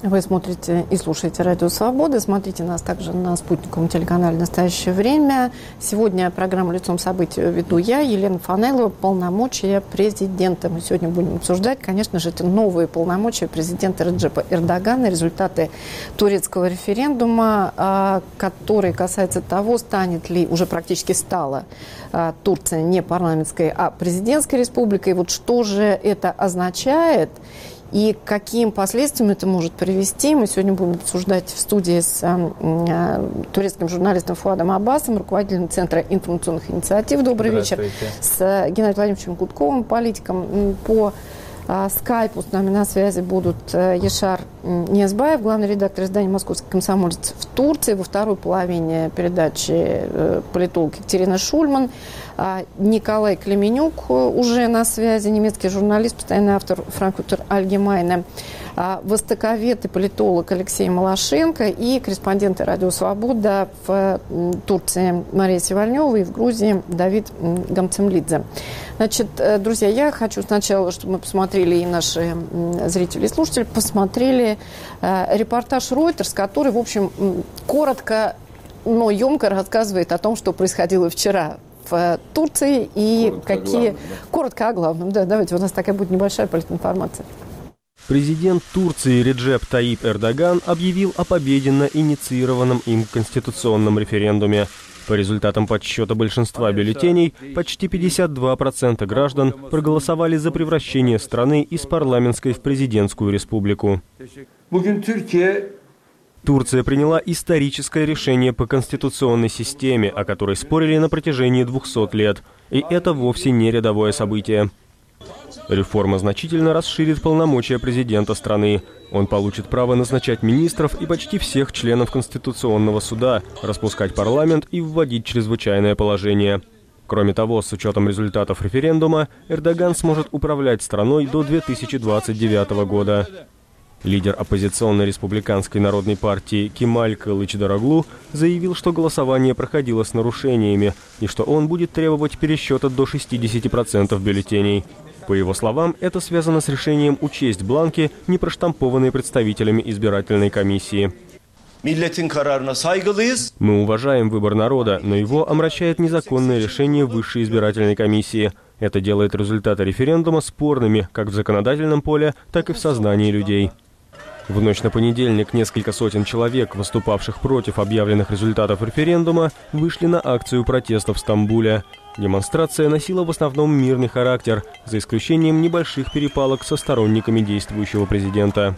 Вы смотрите и слушаете «Радио Свобода». Смотрите нас также на спутниковом телеканале «Настоящее время». Сегодня программу «Лицом событий» веду я, Елена Фанайлова, полномочия президента. Мы сегодня будем обсуждать, конечно же, это новые полномочия президента Реджепа Эрдогана, результаты турецкого референдума, который касается того, станет ли, уже практически стала Турция не парламентской, а президентской республикой. Вот что же это означает? И к каким последствиям это может привести, мы сегодня будем обсуждать в студии с турецким журналистом Фуадом Аббасом, руководителем Центра информационных инициатив. Добрый вечер. С Геннадием Владимировичем Гудковым, политиком. По скайпу с нами на связи будут Яшар Ниязбаев, главный редактор издания «Московский комсомолец» в Турции. Во второй половине передачи политолог Екатерина Шульман. Николай Клеменюк уже на связи, немецкий журналист, постоянный автор «Франкфуртер Альгемайне», востоковед и политолог Алексей Малашенко и корреспонденты «Радио Свобода» в Турции Мария Севальнева и в Грузии Давид Гамцемлидзе. Значит, друзья, я хочу сначала, чтобы мы посмотрели, и наши зрители и слушатели посмотрели репортаж Reuters, который, в общем, коротко, но емко рассказывает о том, что происходило вчера в Турции и коротко о главном. Да, давайте, у нас такая будет небольшая политинформация. Президент Турции Реджеп Таyyip Эрдоган объявил о победе на инициированном им конституционном референдуме. По результатам подсчета большинства бюллетеней, почти 52% граждан проголосовали за превращение страны из парламентской в президентскую республику. Турция приняла историческое решение по конституционной системе, о которой спорили на протяжении 200 лет. И это вовсе не рядовое событие. Реформа значительно расширит полномочия президента страны. Он получит право назначать министров и почти всех членов Конституционного суда, распускать парламент и вводить чрезвычайное положение. Кроме того, с учетом результатов референдума, Эрдоган сможет управлять страной до 2029 года. Лидер оппозиционной республиканской народной партии Кемаль Кылычдароглу заявил, что голосование проходило с нарушениями и что он будет требовать пересчета до 60% бюллетеней. По его словам, это связано с решением учесть бланки, не проштампованные представителями избирательной комиссии. Мы уважаем выбор народа, но его омрачает незаконное решение Высшей избирательной комиссии. Это делает результаты референдума спорными как в законодательном поле, так и в сознании людей. В ночь на понедельник несколько сотен человек, выступавших против объявленных результатов референдума, вышли на акцию протеста в Стамбуле. Демонстрация носила в основном мирный характер, за исключением небольших перепалок со сторонниками действующего президента.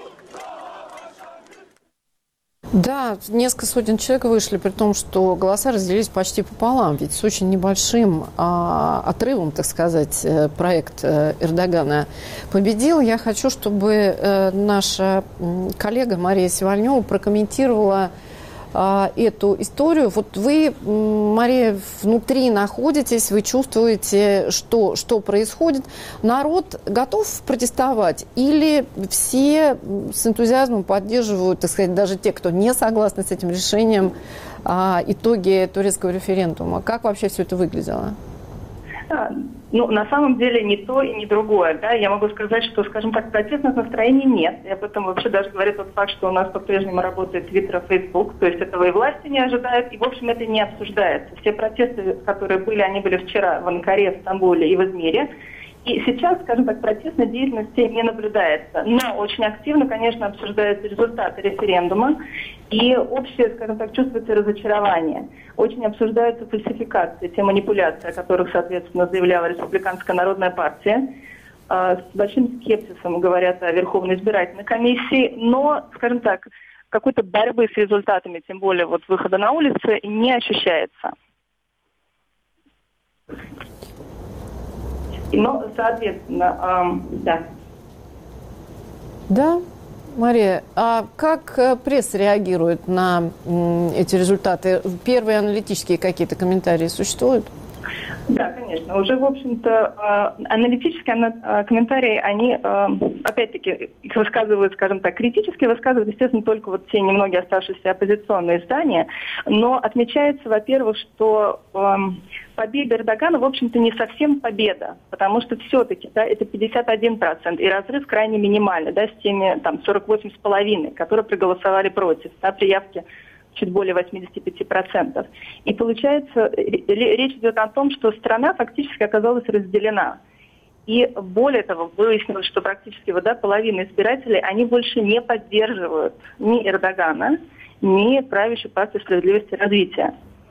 Да, несколько сотен человек вышли, при том, что голоса разделились почти пополам. Ведь с очень небольшим отрывом, так сказать, проект Эрдогана победил. Я хочу, чтобы наша коллега Мария Севальнева прокомментировала эту историю. Вот вы, Мария, внутри находитесь, вы чувствуете, что происходит. Народ готов протестовать или все с энтузиазмом поддерживают, так сказать, даже те, кто не согласны с этим решением, итоги турецкого референдума? Как вообще все это выглядело? Ну, на самом деле не то и не другое. Да? Я могу сказать, что, скажем так, протестных настроений нет. И об этом вообще даже говорит тот факт, что у нас по-прежнему работает Твиттер и Фейсбук. То есть этого и власти не ожидают, и, в общем, это не обсуждается. Все протесты, которые были, они были вчера в Анкаре, в Стамбуле и в Измире. И сейчас, скажем так, протестной деятельности не наблюдается. Но очень активно, конечно, обсуждаются результаты референдума. И общее, скажем так, чувствуется разочарование. Очень обсуждаются фальсификации, те манипуляции, о которых, соответственно, заявляла Республиканская народная партия. С большим скепсисом говорят о Верховной избирательной комиссии. Но, скажем так, какой-то борьбы с результатами, тем более вот выхода на улицы, не ощущается. Ну, соответственно, да. Да, Мария, а как пресса реагирует на эти результаты? Первые аналитические какие-то комментарии существуют? Да, Конечно, уже, в общем-то, аналитические комментарии, они, опять-таки, их высказывают, скажем так, критически высказывают, естественно, только вот те немногие оставшиеся оппозиционные издания, но отмечается, во-первых, что победа Эрдогана, в общем-то, не совсем победа, потому что все-таки, да, это 51%, и разрыв крайне минимальный, да, с теми, там, 48,5%, которые проголосовали против, да, при явке чуть более 85%. И получается, речь идет о том, что страна фактически оказалась разделена. И более того, выяснилось, что практически половина избирателей, они больше не поддерживают ни Эрдогана, ни правящую партию «Справедливости и развития».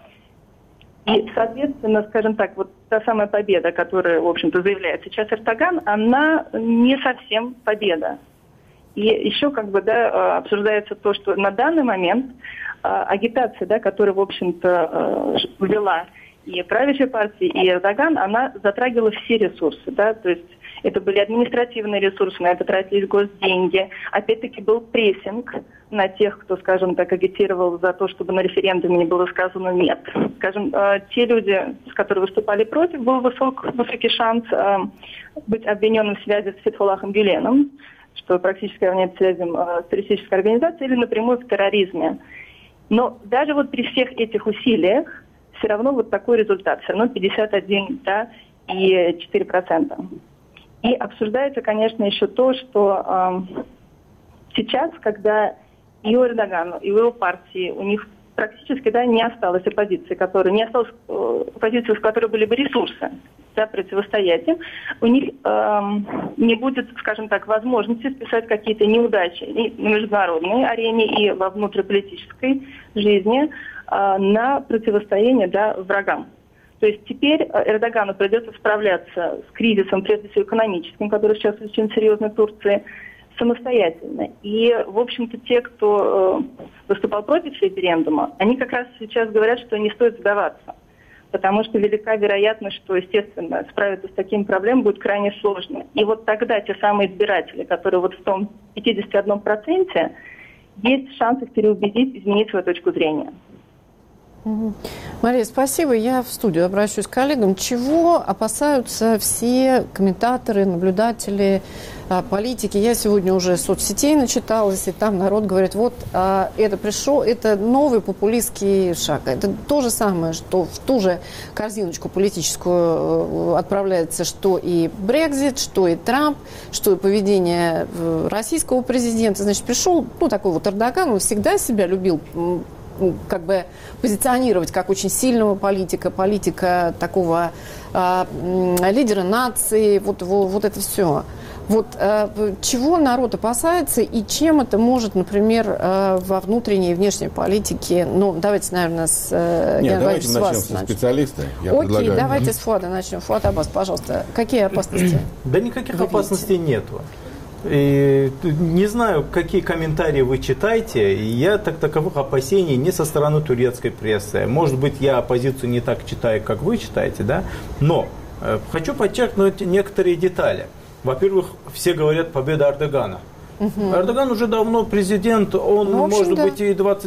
И, соответственно, скажем так, вот та самая победа, которая, в общем-то, заявляет сейчас Эрдоган, она не совсем победа. И еще обсуждается то, что на данный момент агитация, да, которую, в общем-то, ввела и правящая партия, и Эрдоган, она затрагивала все ресурсы, да, то есть это были административные ресурсы, на это тратились госденьги, опять-таки был прессинг на тех, кто, скажем так, агитировал за то, чтобы на референдуме не было сказано «нет». Скажем, те люди, которые выступали против, был высокий шанс быть обвиненным в связи с Фетхуллахом Гюленом, что практически равняется связям с террористической организацией, или напрямую в терроризме. Но даже вот при всех этих усилиях все равно вот такой результат, все равно 51, да, и 4%. И обсуждается, конечно, еще то, что сейчас, когда и у Эрдогана, и у его партии, у них практически, да, не осталось оппозиции, не осталось оппозиции, в которой были бы ресурсы, да, противостоять им, у них не будет, скажем так, возможности списать какие-то неудачи и на международной арене, и во внутриполитической жизни на противостояние, да, врагам. То есть теперь Эрдогану придется справляться с кризисом, прежде всего экономическим, который сейчас очень серьезный в Турции, самостоятельно. И, в общем-то, те, кто выступал против референдума, они как раз сейчас говорят, что не стоит сдаваться. Потому что велика вероятность, что, естественно, справиться с такими проблемами будет крайне сложно. И вот тогда те самые избиратели, которые вот в том 51%, есть шанс их переубедить, изменить свою точку зрения. Мария, спасибо. Я в студию обращусь к коллегам. Чего опасаются все комментаторы, наблюдатели, политики? Я сегодня уже соцсетей начиталась, и там народ говорит, вот это новый популистский шаг. Это то же самое, что в ту же корзиночку политическую отправляется, что и Брексит, что и Трамп, что и поведение российского президента. Значит, пришел, такой вот Эрдоган, он всегда себя любил позиционировать как очень сильного политика такого лидера нации, вот это все. Вот чего народ опасается и чем это может, например, во внутренней и внешней политике, давайте, наверное, давайте начнем со специалиста. Окей, давайте с Фуада начнем. Фуад Аббас, пожалуйста, какие опасности? Да никаких опасностей нету. И не знаю, какие комментарии вы читаете, я таковых опасений не со стороны турецкой прессы. Может быть, я оппозицию не так читаю, как вы читаете, да? Но хочу подчеркнуть некоторые детали. Во-первых, все говорят «победа Эрдогана». Эрдоган уже давно президент, он, может быть, и до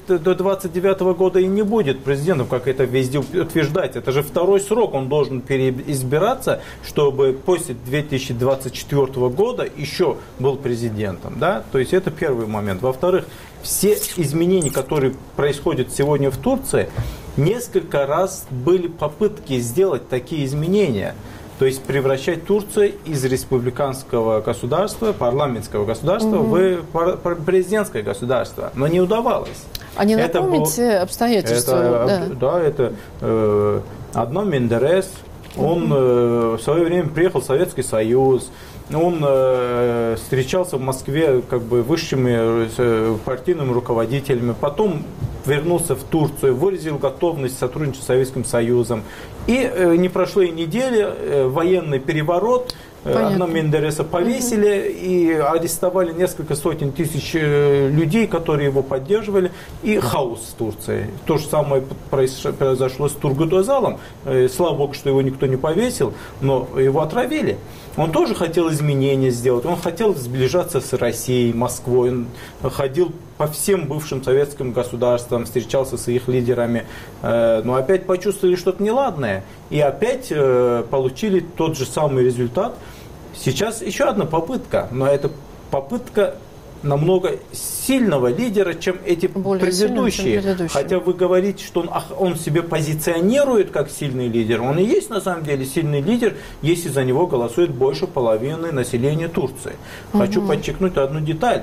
29 года и не будет президентом, как это везде утверждается. Это же второй срок, он должен переизбираться, чтобы после 2024 года еще был президентом. Да? То есть это первый момент. Во-вторых, все изменения, которые происходят сегодня в Турции, несколько раз были попытки сделать такие изменения. То есть превращать Турцию из республиканского государства, парламентского государства в президентское государство. Но не удавалось. А не напомните обстоятельства? Это Аднан Мендерес, он в свое время приехал в Советский Союз, он встречался в Москве высшими партийными руководителями, потом вернулся в Турцию, выразил готовность сотрудничать с Советским Союзом. И не прошло и недели, военный переворот, Аднана Мендереса повесили и арестовали несколько сотен тысяч людей, которые его поддерживали, и хаос в Турции. То же самое произошло с Тургут Özal'ом. Слава богу, что его никто не повесил, но его отравили. Он тоже хотел изменения сделать, он хотел сближаться с Россией, Москвой, он ходил по всем бывшим советским государствам, встречался с их лидерами, но опять почувствовали что-то неладное и опять получили тот же самый результат. Сейчас еще одна попытка, но это попытка намного сильного лидера, чем эти предыдущие. Хотя вы говорите, что он себя позиционирует как сильный лидер. Он и есть на самом деле сильный лидер, если за него голосует больше половины населения Турции. Хочу подчеркнуть одну деталь.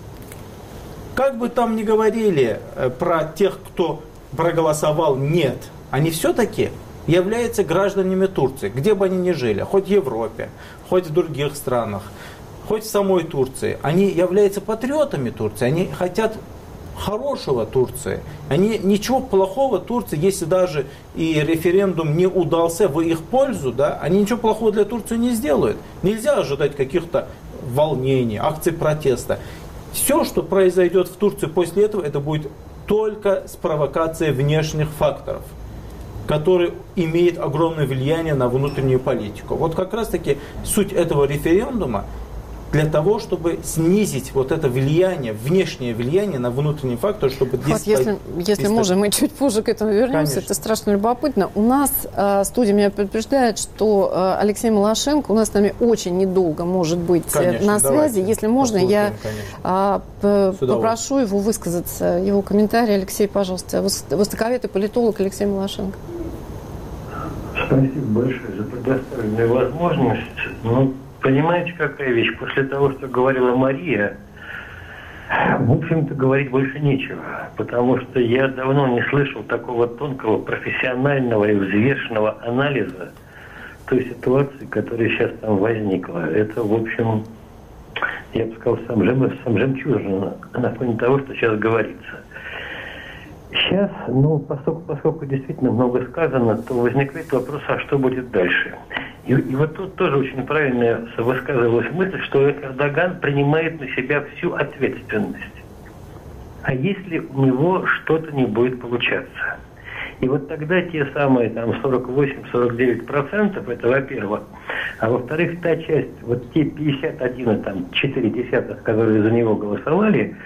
Как бы там ни говорили про тех, кто проголосовал «нет», они все-таки являются гражданами Турции, где бы они ни жили, хоть в Европе, хоть в других странах, хоть в самой Турции. Они являются патриотами Турции, они хотят хорошего Турции. Они ничего плохого Турции, если даже и референдум не удался в их пользу, да, они ничего плохого для Турции не сделают. Нельзя ожидать каких-то волнений, акций протеста. Все, что произойдет в Турции после этого, это будет только с провокацией внешних факторов, который имеет огромное влияние на внутреннюю политику. Вот как раз таки суть этого референдума для того, чтобы снизить вот это влияние, внешнее влияние на внутренний фактор, чтобы... Если можно, мы чуть позже к этому вернемся. Конечно. Это страшно любопытно. У нас студия меня предупреждает, что Алексей Малашенко у нас с нами очень недолго может быть на связи. Если можно, я попрошу его высказаться, его комментарий. Алексей, пожалуйста. Востоковед и политолог Алексей Малашенко. Спасибо большое за предоставленную возможность. Понимаете, какая вещь? После того, что говорила Мария, в общем-то, говорить больше нечего. Потому что я давно не слышал такого тонкого, профессионального и взвешенного анализа той ситуации, которая сейчас там возникла. Это, в общем, я бы сказал, сам жемчужина на фоне того, что сейчас говорится. Сейчас, поскольку действительно много сказано, то возникает вопрос, а что будет дальше? И вот тут тоже очень правильно высказывалась мысль, что Эрдоган принимает на себя всю ответственность. А если у него что-то не будет получаться? И вот тогда те самые 48-49%, это во-первых. А во-вторых, та часть, вот те 51,4, которые за него голосовали,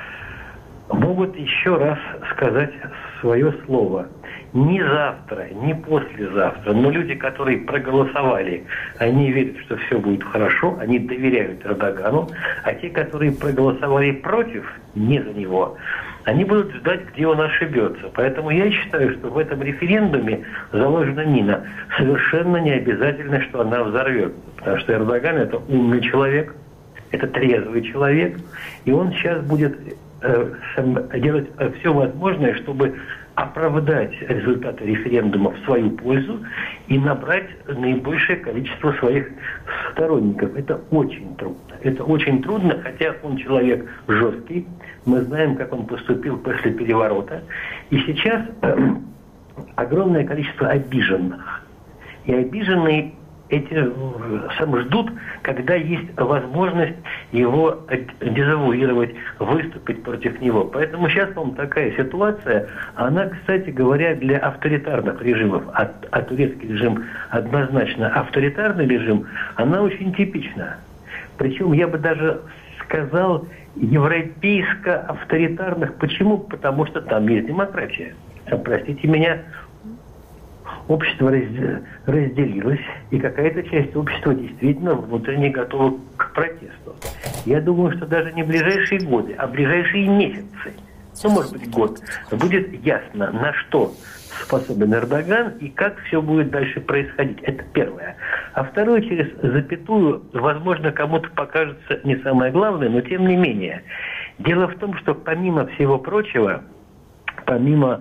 могут еще раз сказать свое слово. Не завтра, не послезавтра, но люди, которые проголосовали, они верят, что все будет хорошо, они доверяют Эрдогану, а те, которые проголосовали против, не за него, они будут ждать, где он ошибется. Поэтому я считаю, что в этом референдуме заложена мина. Совершенно не обязательно, что она взорвется, потому что Эрдоган – это умный человек, это трезвый человек, и он сейчас будет делать все возможное, чтобы оправдать результаты референдума в свою пользу и набрать наибольшее количество своих сторонников. Это очень трудно. Это очень трудно, хотя он человек жесткий. Мы знаем, как он поступил после переворота. И сейчас огромное количество обиженных. И обиженные эти сам ждут, когда есть возможность его дезавуировать, выступить против него. Поэтому сейчас, по-моему, такая ситуация, она, кстати говоря, для авторитарных режимов, а турецкий режим однозначно авторитарный режим, она очень типична. Причем я бы даже сказал европейско-авторитарных. Почему? Потому что там есть демократия. Простите меня, общество разделилось, и какая-то часть общества действительно внутренне готова к протесту. Я думаю, что даже не в ближайшие годы, а в ближайшие месяцы, может быть год, будет ясно, на что способен Эрдоган и как все будет дальше происходить. Это первое. А второе, через запятую, возможно, кому-то покажется не самое главное, но тем не менее. Дело в том, что помимо всего прочего, помимо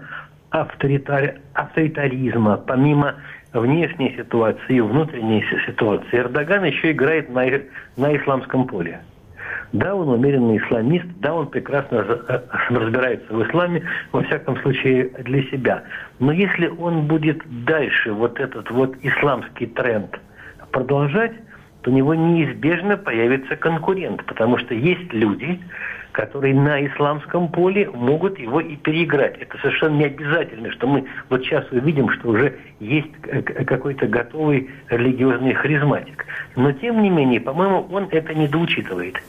авторитаризма, помимо внешней ситуации и внутренней ситуации, Эрдоган еще играет на исламском поле. Да, он умеренный исламист, да, он прекрасно разбирается в исламе, во всяком случае для себя. Но если он будет дальше вот этот вот исламский тренд продолжать, то у него неизбежно появится конкурент, потому что есть люди, которые на исламском поле могут его и переиграть. Это совершенно не обязательно, что мы вот сейчас увидим, что уже есть какой-то готовый религиозный харизматик. Но тем не менее, по-моему, он это недоучитывает.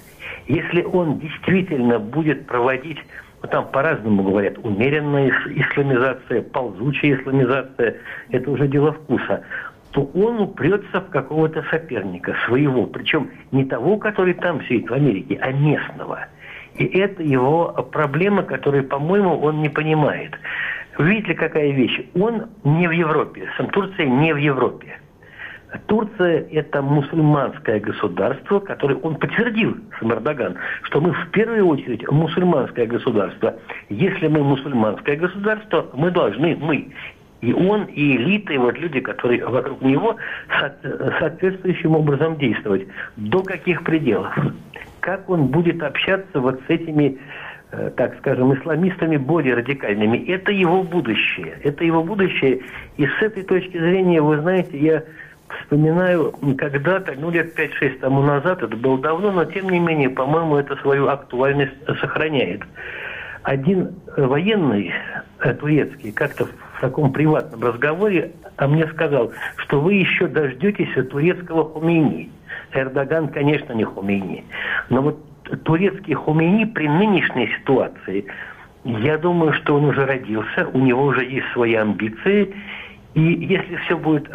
Если он действительно будет проводить, ну, там по-разному говорят, умеренная исламизация, ползучая исламизация, это уже дело вкуса, то он упрется в какого-то соперника своего, причем не того, который там сидит в Америке, а местного. И это его проблема, которую, по-моему, он не понимает. Видите, какая вещь? Он не в Европе, сам Турция не в Европе. Турция – это мусульманское государство, которое он подтвердил, сам Эрдоган, что мы в первую очередь мусульманское государство. Если мы мусульманское государство, мы должны, и он, и элита, и вот люди, которые вокруг него, соответствующим образом действовать. До каких пределов? Как он будет общаться вот с этими, так скажем, исламистами более радикальными? Это его будущее. Это его будущее. И с этой точки зрения, вы знаете, я вспоминаю когда-то, лет 5-6 тому назад, это было давно, но тем не менее, по-моему, это свою актуальность сохраняет. Один военный турецкий как-то в таком приватном разговоре мне сказал, что вы еще дождетесь турецкого Хомейни. Эрдоган, конечно, не Хомейни. Но вот турецкий Хомейни при нынешней ситуации, я думаю, что он уже родился, у него уже есть свои амбиции. И если все будет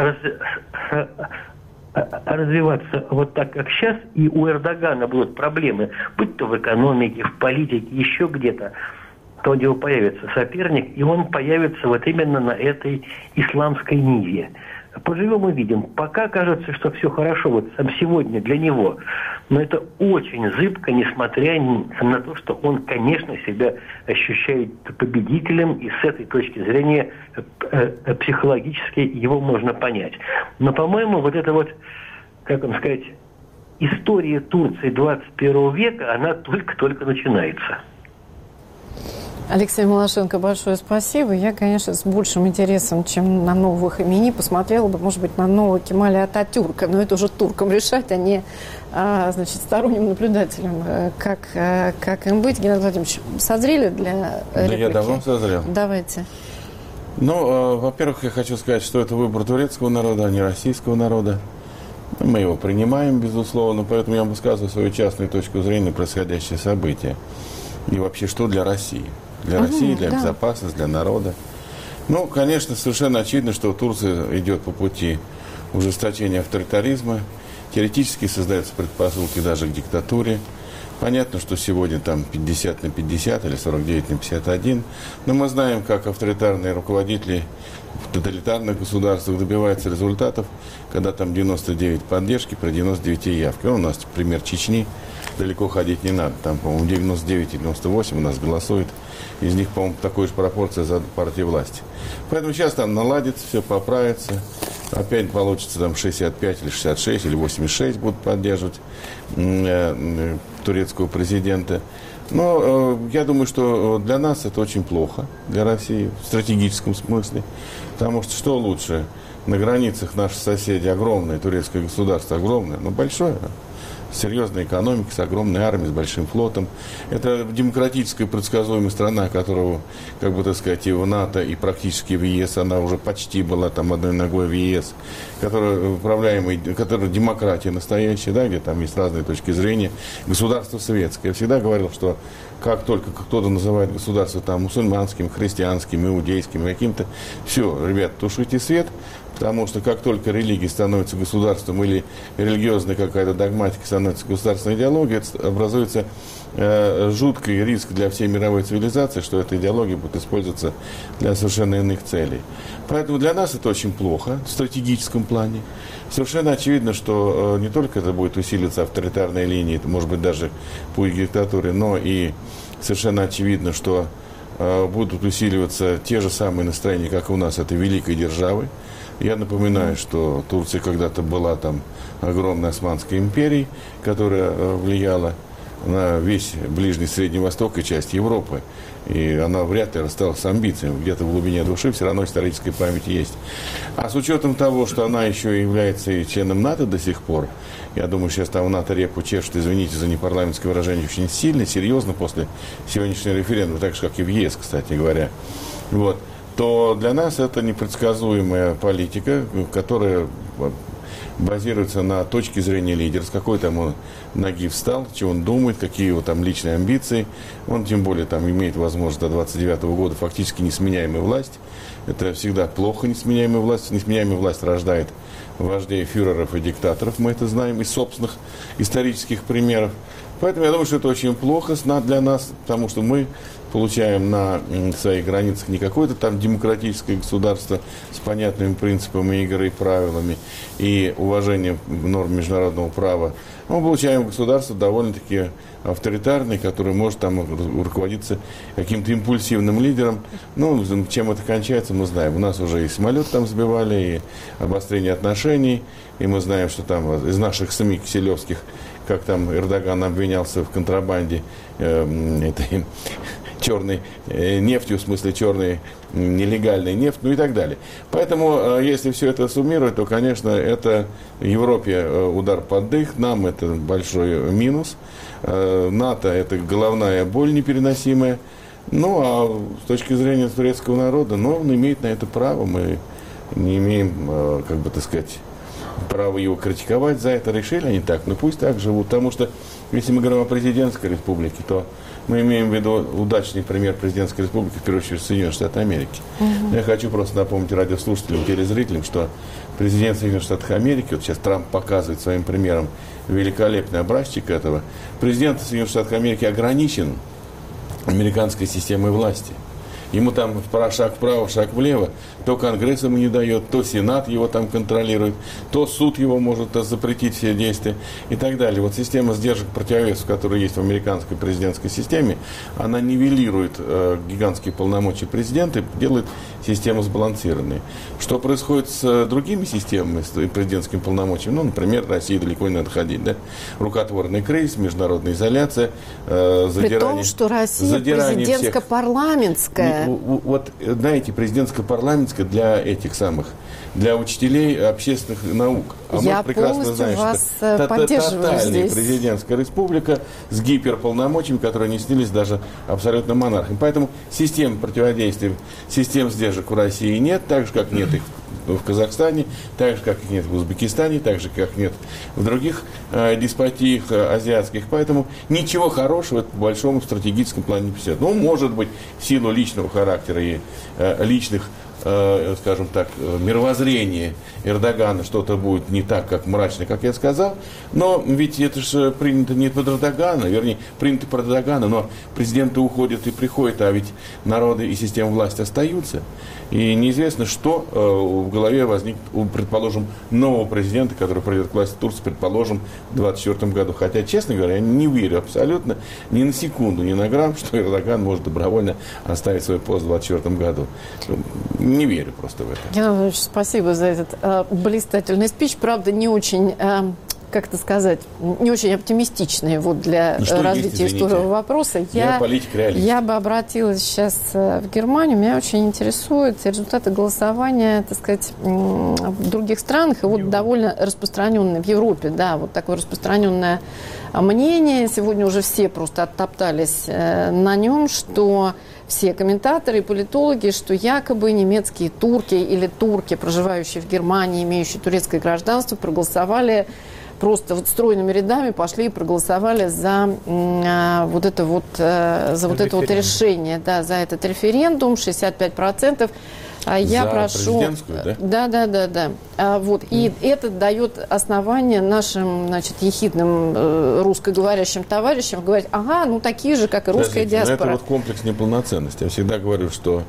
развиваться вот так, как сейчас, и у Эрдогана будут проблемы, будь то в экономике, в политике, еще где-то, то у него появится соперник, и он появится вот именно на этой исламской ниве. Поживем и видим. Пока кажется, что все хорошо, вот сам сегодня для него, но это очень зыбко, несмотря на то, что он, конечно, себя ощущает победителем, и с этой точки зрения психологически его можно понять. Но, по-моему, вот эта вот, как вам сказать, история Турции 21 века, она только-только начинается. Алексей Малашенко, большое спасибо. Я, конечно, с большим интересом, чем на нового Хомейни, посмотрела бы, может быть, на нового Кемаля Ататюрка. Но это уже туркам решать, а не, значит, сторонним наблюдателям. Как им быть? Геннадий Владимирович, созрели для реплики? Да я давно созрел. Давайте. Ну, во-первых, я хочу сказать, что это выбор турецкого народа, а не российского народа. Мы его принимаем, безусловно, поэтому я высказываю свою частную точку зрения на происходящее событие. И вообще, что для России? Для России, для безопасности, для народа. Ну, конечно, совершенно очевидно, что Турция идет по пути ужесточения авторитаризма. Теоретически создаются предпосылки даже к диктатуре. Понятно, что сегодня там 50/50 или 49/51. Но мы знаем, как авторитарные руководители в тоталитарных государствах добиваются результатов, когда там 99 поддержки при 99 явки. У нас пример Чечни. Далеко ходить не надо. Там, по-моему, 99 и 98 у нас голосует. Из них, по-моему, такой же пропорция за партию власти. Поэтому сейчас там наладится, все поправится. Опять получится там 65 или 66 или 86 будут поддерживать турецкого президента. Но я думаю, что для нас это очень плохо, для России, в стратегическом смысле. Потому что лучше? На границах наши соседи огромное, турецкое государство огромное, но большое. Серьезная экономика, с огромной армией, с большим флотом. Это демократическая предсказуемая страна, которая, как бы так сказать, и в НАТО, и практически в ЕС, она уже почти была там одной ногой в ЕС, которая управляемая, которая демократия настоящая, да, где там есть разные точки зрения. Государство светское. Я всегда говорил, что как только кто-то называет государство там мусульманским, христианским, иудейским, каким-то, все, ребят, тушите свет. Потому что как только религия становится государством или религиозная какая-то догматика становится государственной идеологией, образуется жуткий риск для всей мировой цивилизации, что эта идеология будет использоваться для совершенно иных целей. Поэтому для нас это очень плохо в стратегическом плане. Совершенно очевидно, что не только это будет усиливаться авторитарная линия, это может быть даже путь к диктатуре, но и совершенно очевидно, что будут усиливаться те же самые настроения, как и у нас, этой великой державы. Я напоминаю, что Турция когда-то была там огромной Османской империей, которая влияла на весь Ближний Средний Восток и часть Европы. И она вряд ли рассталась с амбициями. Где-то в глубине души все равно историческая память есть. А с учетом того, что она еще является и членом НАТО до сих пор, я думаю, сейчас там в НАТО репу чешут, извините за непарламентское выражение, очень сильно, серьезно после сегодняшнего референдума, так же, как и в ЕС, кстати говоря. Вот. То для нас это непредсказуемая политика, которая базируется на точке зрения лидера, с какой там он ноги встал, чего он думает, какие его там личные амбиции. Он тем более там имеет возможность до 29 года фактически несменяемую власть. Это всегда плохо, несменяемая власть. Несменяемая власть рождает вождей, фюреров и диктаторов, мы это знаем из собственных исторических примеров. Поэтому я думаю, что это очень плохо для нас, потому что мы получаем на своих границах не какое-то там демократическое государство с понятными принципами игры и правилами и уважением норм международного права. Мы получаем государство довольно-таки авторитарное, которое может там руководиться каким-то импульсивным лидером. Ну, чем это кончается, мы знаем. У нас уже и самолет там сбивали, и обострение отношений, и мы знаем, что там из наших СМИ киселевских, как там Эрдоган обвинялся в контрабанде этой черной нефтью, в смысле черной нелегальной нефть, ну и так далее. Поэтому, если все это суммировать, то, конечно, это Европе удар под дых, нам это большой минус. НАТО – это головная боль непереносимая. Ну, а с точки зрения турецкого народа, ну, он имеет на это право. Мы не имеем, как бы так сказать, право его критиковать за это. Решили они так, ну пусть так живут. Потому что, если мы говорим о президентской республике, то мы имеем в виду удачный пример президентской республики, в первую очередь, Соединенных Штатов Америки. Я хочу просто напомнить радиослушателям, телезрителям, что президент Соединенных Штатов Америки, вот сейчас Трамп показывает своим примером великолепный образчик этого, президент Соединенных Штатов Америки ограничен американской системой власти. Ему там шаг вправо, шаг влево, то Конгресс ему не дает, то Сенат его там контролирует, то суд его может запретить все действия и так далее. Вот система сдержек противовесов, которая есть в американской президентской системе, она нивелирует гигантские полномочия президента и делает систему сбалансированной. Что происходит с другими системами, с президентским полномочием? Ну, например, России далеко не надо ходить, да? Рукотворный кризис, международная изоляция, задирание. При том, что Россия президентско-парламентская. Вот, знаете, президентско-парламентская для этих самых, для учителей общественных наук. А я мы прекрасно знаем, что тотальная президентская республика с гиперполномочиями, которые не снились даже абсолютно монархам. Поэтому систем противодействия, систем сдержек в России нет, так же, как нет их в Казахстане, так же, как их нет в Узбекистане, так же, как нет в других деспотиях азиатских. Поэтому ничего хорошего по большому стратегическому плане не присутствует. Ну, может быть, в силу личного характера и личных, скажем так, мировоззрения Эрдогана что-то будет не так, как мрачно, как я сказал. Но ведь это же принято не под Эрдогана, вернее, принято под Эрдогана, но президенты уходят и приходят, а ведь народы и система власти остаются. И неизвестно, что в голове возникнет у, предположим, нового президента, который придет к власти в Турции, предположим, в 2024 году. Хотя, честно говоря, я не верю абсолютно ни на секунду, ни на грамм, что Эрдоган может добровольно оставить свой пост в 2024 году. Не верю просто в это. Геннадий Владимирович, спасибо за этот блистательный спич. Правда, не очень... как это сказать, не очень оптимистичные вот для развития истории вопроса. Я бы обратилась сейчас в Германию. Меня очень интересуют результаты голосования, так сказать, в других странах. И вот довольно распространенное в Европе, да, вот такое распространенное мнение. Сегодня уже все просто оттоптались на нем, что все комментаторы и политологи, что якобы немецкие турки или турки, проживающие в Германии, имеющие турецкое гражданство, проголосовали просто вот стройными рядами, пошли и проголосовали за вот это вот, решение, да, за этот референдум, 65%. Я прошу... президентскую, да? Да. Вот. И это дает основание нашим, значит, ехидным русскоговорящим товарищам говорить, ага, ну такие же, как и русская диаспора. Это вот комплекс неполноценности. Я всегда говорю, что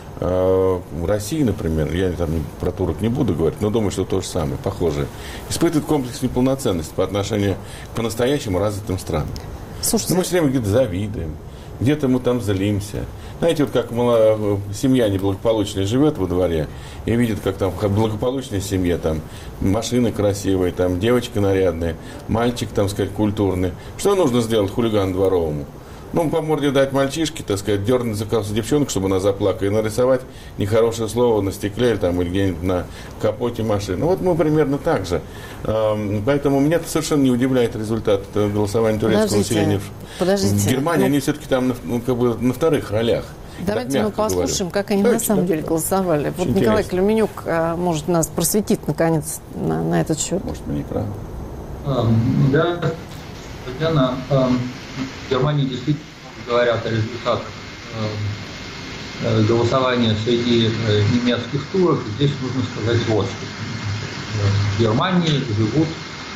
в России, например, я там про турок не буду говорить, но думаю, что то же самое, похожее, испытывает комплекс неполноценности по отношению к по-настоящему развитым странам. Слушайте, мы все время где-то завидуем, где-то мы там злимся. Знаете, вот как семья неблагополучная живет во дворе и видит, как там в благополучной семье там машины красивые, там девочка нарядная, мальчик, там сказать, культурный. Что нужно сделать хулигану дворовому? Ну, по морде дать мальчишке, так сказать, дернуть за косу девчонку, чтобы она заплакала, и нарисовать нехорошее слово на стекле или, там, или где-нибудь на капоте машины. Вот мы примерно так же. Поэтому меня это совершенно не удивляет результат голосования турецкого населения. Подождите. В Германии они все-таки там как бы на вторых ролях. Давайте мы послушаем, как они на самом деле голосовали. Вот Николай Клеменюк может нас просветить, наконец, на этот счет. Может, мы не правы. Да, Татьяна, в Германии действительно говорят о результатах голосования среди немецких турок. Здесь нужно сказать вот что. В Германии живут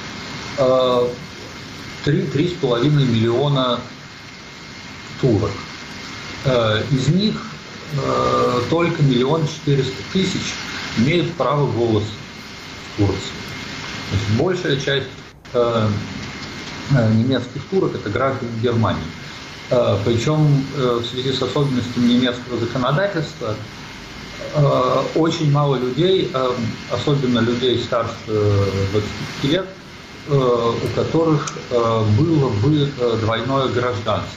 3,5 миллиона турок. Из них только 1 400 000 имеют право голоса в Турции. Значит, большая часть немецких турок – это граждане Германии. Причем в связи с особенностями немецкого законодательства очень мало людей, особенно людей старше 25 лет, у которых было бы двойное гражданство.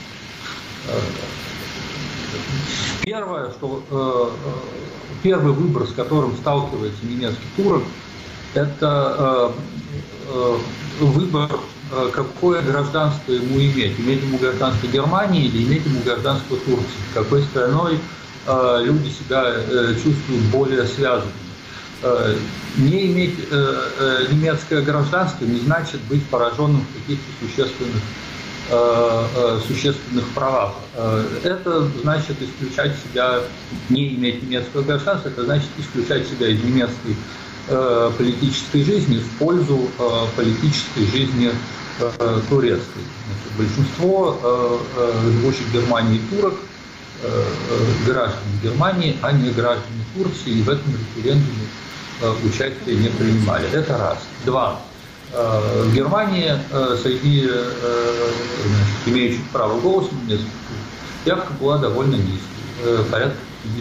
Первый выбор, с которым сталкивается немецкий турок, это выбор, какое гражданство ему иметь. Иметь ему гражданство Германии или иметь ему гражданство Турции. Какой страной люди себя чувствуют более связанными. Не иметь немецкое гражданство не значит быть пораженным в каких-то существенных правах. Это значит исключать себя, не иметь немецкого гражданства, это значит исключать себя из немецкой политической жизни в пользу политической жизни турецкой. Значит, большинство живущих в Германии турок граждане Германии, а не граждане Турции, и в этом референдуме участие не принимали. Это раз. Два. В Германии среди имеющих право голоса немецких явка была довольно низкой, порядка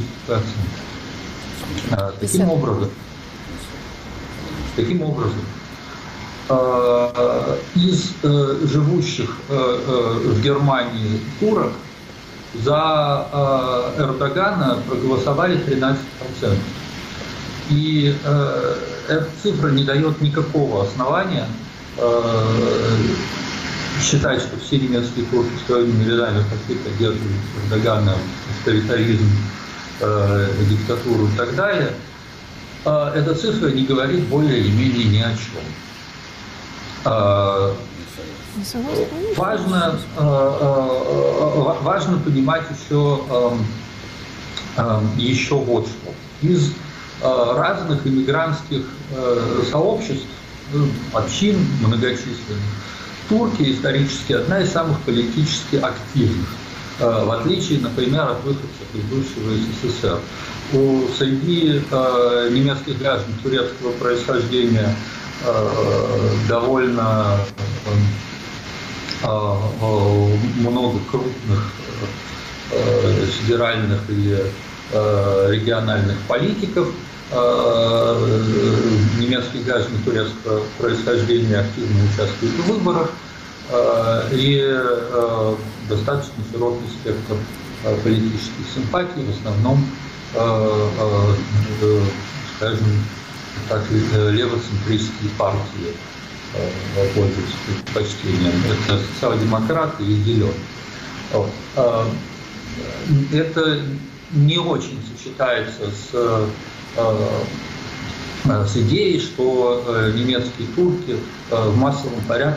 50%. Таким образом, из живущих в Германии турок за Эрдогана проголосовали 13%. И эта цифра не дает никакого основания считать, что все немецкие турки стройными рядами хотели поддерживать Эрдогана, авторитаризм, диктатуру и так далее. Эта цифра не говорит более или менее ни о чем. Важно понимать еще вот что. Из разных иммигрантских сообществ, общин многочисленных, Турция исторически одна из самых политически активных, в отличие, например, от выходцев из бывшего СССР. Среди немецких граждан турецкого происхождения довольно много крупных федеральных или региональных политиков, немецкие граждане турецкого происхождения активно участвуют в выборах, и достаточно широкий спектр политических симпатий, в основном, скажем так, левоцентристские партии пользуются предпочтением. Это социал-демократы и зеленые. Это не очень сочетается с идеей, что немецкие турки в массовом порядке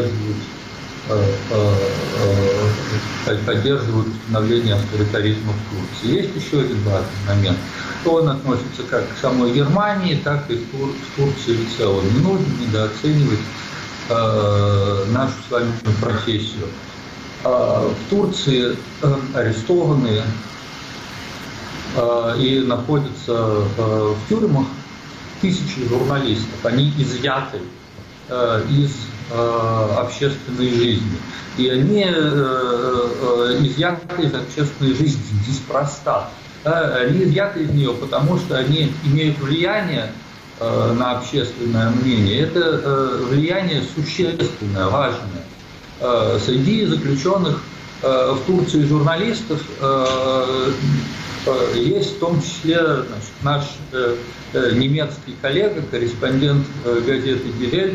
поддерживают установление авторитаризма в Турции. Есть еще один важный момент. Он относится как к самой Германии, так и к Турции в целом. Не нужно недооценивать нашу с вами профессию. В Турции арестованные и находятся в тюрьмах тысячи журналистов. Они изъяты из общественной жизни. И они изъяты из общественной жизни неспроста. Они изъяты из нее, потому что они имеют влияние на общественное мнение. Это влияние существенное, важное. Среди заключенных в Турции журналистов есть в том числе наш немецкий коллега, корреспондент газеты «Die Welt»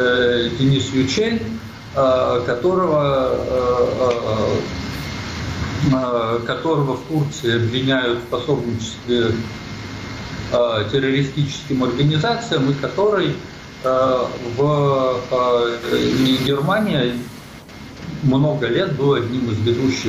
Денис Ючель, которого которого в Турции обвиняют в пособничестве террористическим организациям, и который в Германии много лет был одним из ведущих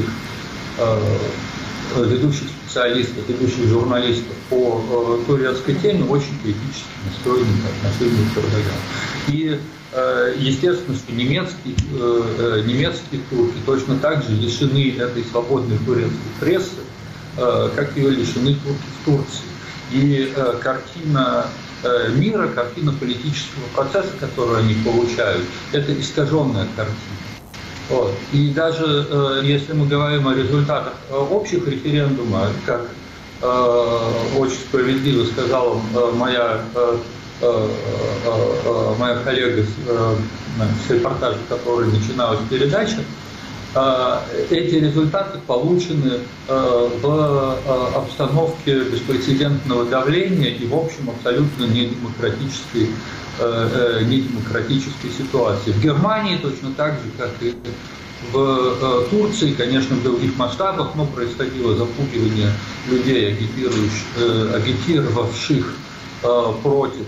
специалистов, ведущих журналистов по турецкой теме, очень критически настроенным по отношению к Эрдогану. И естественно, что немецкие турки точно так же лишены этой свободной турецкой прессы, как ее лишены турки в Турции. И картина мира, картина политического процесса, которую они получают, это искаженная картина. Вот. И даже если мы говорим о результатах общих референдума, как очень справедливо сказала моя коллега с репортажа, который начиналась передача, эти результаты получены в обстановке беспрецедентного давления и, в общем, абсолютно недемократической ситуации. В Германии точно так же, как и в Турции, конечно, в других масштабах, но происходило запугивание людей, агитировавших против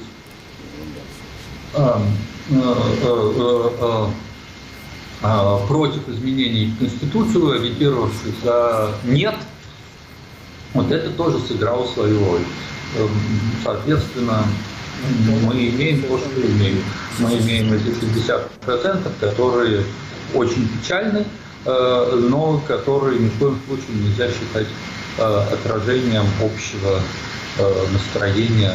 изменений в Конституцию, агитировавших за «нет». Вот это тоже сыграло свою роль. Соответственно, мы имеем то, что имеем. Мы имеем эти 60%, которые очень печальны, но которые ни в коем случае нельзя считать отражением общего настроения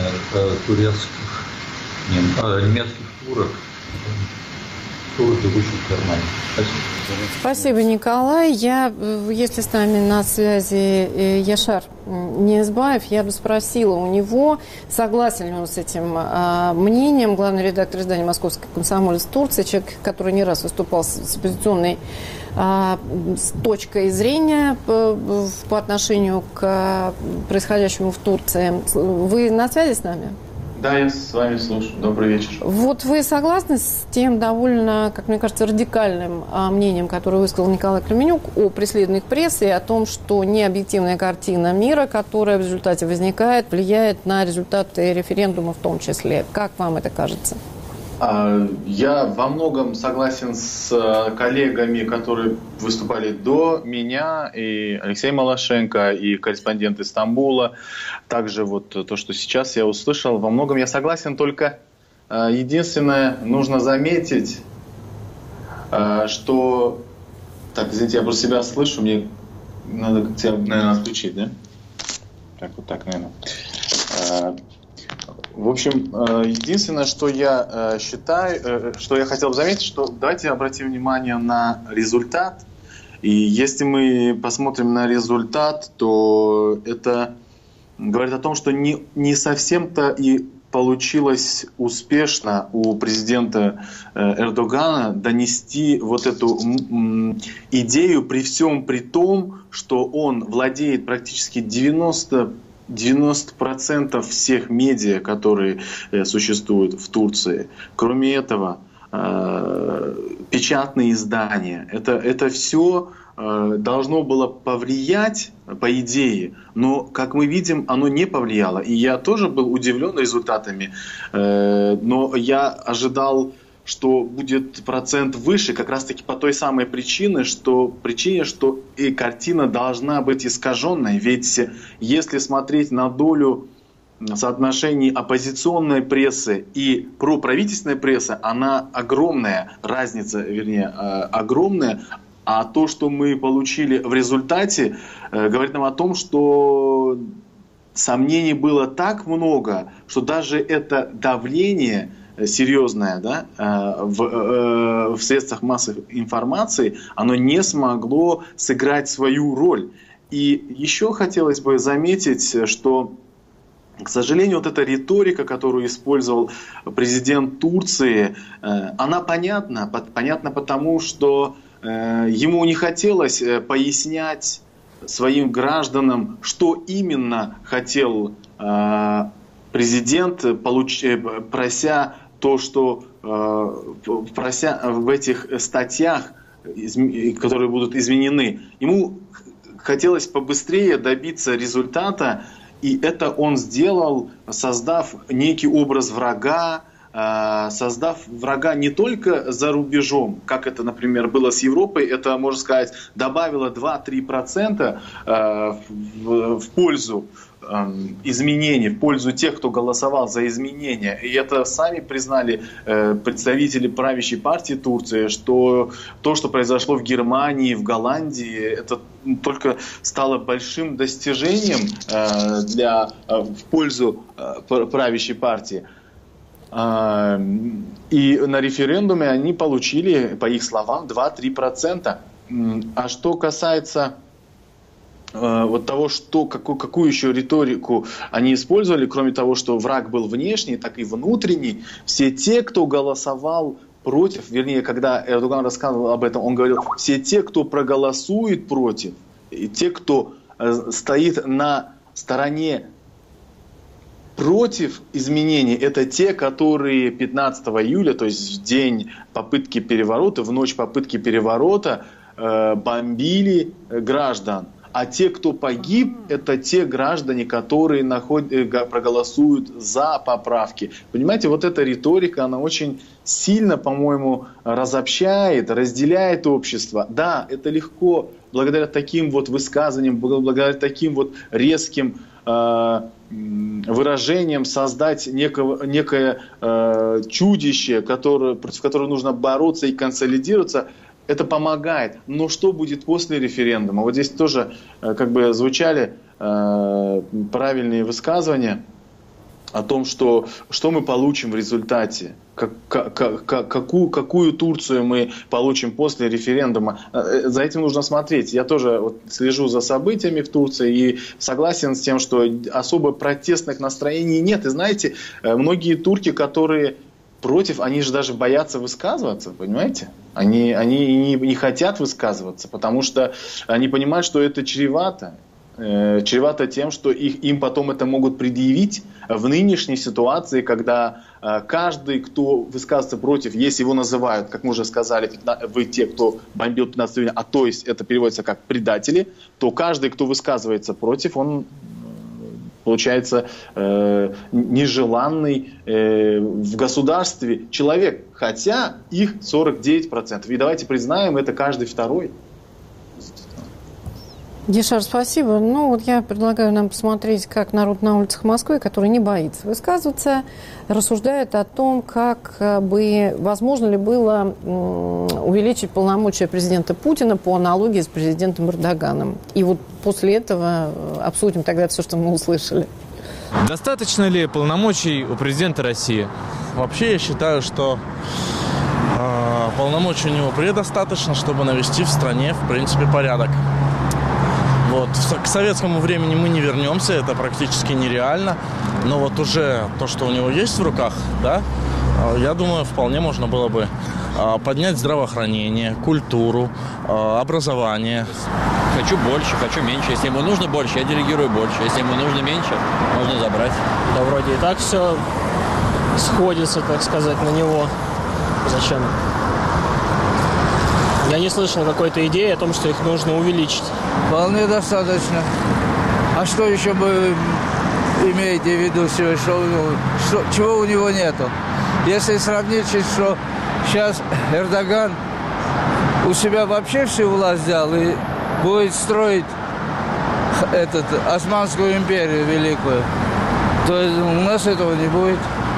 немецких турок, живущих в Германии. Спасибо, Николай. Если с нами на связи Яшар Ниязбаев, я бы спросила у него, согласен ли он с этим мнением. Главный редактор издания «Московский комсомолец» Турции, человек, который не раз выступал с оппозиционной точкой зрения по отношению к происходящему в Турции. Вы на связи с нами? Да, я с вами слушаю. Добрый вечер. Вот вы согласны с тем довольно, как мне кажется, радикальным мнением, которое высказал Николай Кременюк о преследовании прессы и о том, что необъективная картина мира, которая в результате возникает, влияет на результаты референдума в том числе? Как вам это кажется? Я во многом согласен с коллегами, которые выступали до меня, и Алексей Малашенко, и корреспондент из Стамбула. Также вот то, что сейчас я услышал, во многом я согласен, только единственное, нужно заметить, что... Так, извините, я просто себя слышу, мне надо тебя, наверное, отключить, да? Так, вот так, наверное. В общем, единственное, что я считаю, что я хотел бы заметить, что давайте обратим внимание на результат. И если мы посмотрим на результат, то это говорит о том, что не совсем-то и получилось успешно у президента Эрдогана донести вот эту идею при всем при том, что он владеет практически 90% всех медиа, которые существуют в Турции. Кроме этого, печатные издания. Это все должно было повлиять, по идее, но, как мы видим, оно не повлияло. И я тоже был удивлен результатами, но я ожидал, что будет процент выше, как раз-таки по той самой причине, что и картина должна быть искаженной. Ведь если смотреть на долю соотношений оппозиционной прессы и проправительственной прессы, она огромная, разница, вернее, огромная. А то, что мы получили в результате, говорит нам о том, что сомнений было так много, что даже это давление серьезное, да, в средствах массовой информации, оно не смогло сыграть свою роль. И еще хотелось бы заметить, что, к сожалению, вот эта риторика, которую использовал президент Турции, она понятна потому, что ему не хотелось пояснять своим гражданам, что именно хотел президент, прося в этих статьях, которые будут изменены. Ему хотелось побыстрее добиться результата, и это он сделал, создав некий образ врага, создав врага не только за рубежом, как это, например, было с Европой, это, можно сказать, добавило 2-3% в пользу изменений, в пользу тех, кто голосовал за изменения. И это сами признали представители правящей партии Турции, что то, что произошло в Германии, в Голландии, это только стало большим достижением в пользу правящей партии. И на референдуме они получили, по их словам, 2-3%. А что касается вот того, какую еще риторику они использовали, кроме того, что враг был внешний, так и внутренний, все те, кто голосовал против, вернее, когда Эрдоган рассказывал об этом, он говорил, все те, кто проголосует против, и те, кто стоит на стороне против изменений, это те, которые 15 июля, то есть в день попытки переворота, в ночь попытки переворота, бомбили граждан. А те, кто погиб, это те граждане, которые проголосуют за поправки. Понимаете, вот эта риторика, она очень сильно, по-моему, разобщает, разделяет общество. Да, это легко благодаря таким вот высказываниям, благодаря таким вот резким выражением создать некое чудище, против которого нужно бороться и консолидироваться. Это помогает. Но что будет после референдума? Вот здесь тоже как бы звучали правильные высказывания о том, что мы получим в результате, какую Турцию мы получим после референдума. За этим нужно смотреть. Я тоже вот слежу за событиями в Турции и согласен с тем, что особо протестных настроений нет. И знаете, многие турки, которые против, они же даже боятся высказываться, понимаете? Они не хотят высказываться, потому что они понимают, что это чревато. Чревато тем, что им потом это могут предъявить в нынешней ситуации, когда каждый, кто высказывается против, если его называют, как мы уже сказали, вы те, кто бомбил 15 июня, а то есть это переводится как предатели, то каждый, кто высказывается против, он получается нежеланный в государстве человек, хотя их 49%. И давайте признаем, это каждый второй. Дишар, спасибо. Ну, вот я предлагаю нам посмотреть, как народ на улицах Москвы, который не боится высказываться, рассуждает о том, как бы возможно ли было увеличить полномочия президента Путина по аналогии с президентом Эрдоганом. И вот после этого обсудим тогда все, что мы услышали. Достаточно ли полномочий у президента России? Вообще, я считаю, что полномочий у него предостаточно, чтобы навести в стране, в принципе, порядок. Вот. К советскому времени мы не вернемся, это практически нереально. Но вот уже то, что у него есть в руках, да, я думаю, вполне можно было бы поднять здравоохранение, культуру, образование. Хочу больше, хочу меньше. Если ему нужно больше, я делегирую больше. Если ему нужно меньше, можно забрать. Да вроде и так все сходится, так сказать, на него. Зачем? Я не слышал какой-то идеи о том, что их нужно увеличить. Вполне достаточно. А что еще вы имеете в виду, чего у него нету? Если сравнить, что сейчас Эрдоган у себя вообще всю власть взял и будет строить Османскую империю великую, то у нас этого не будет.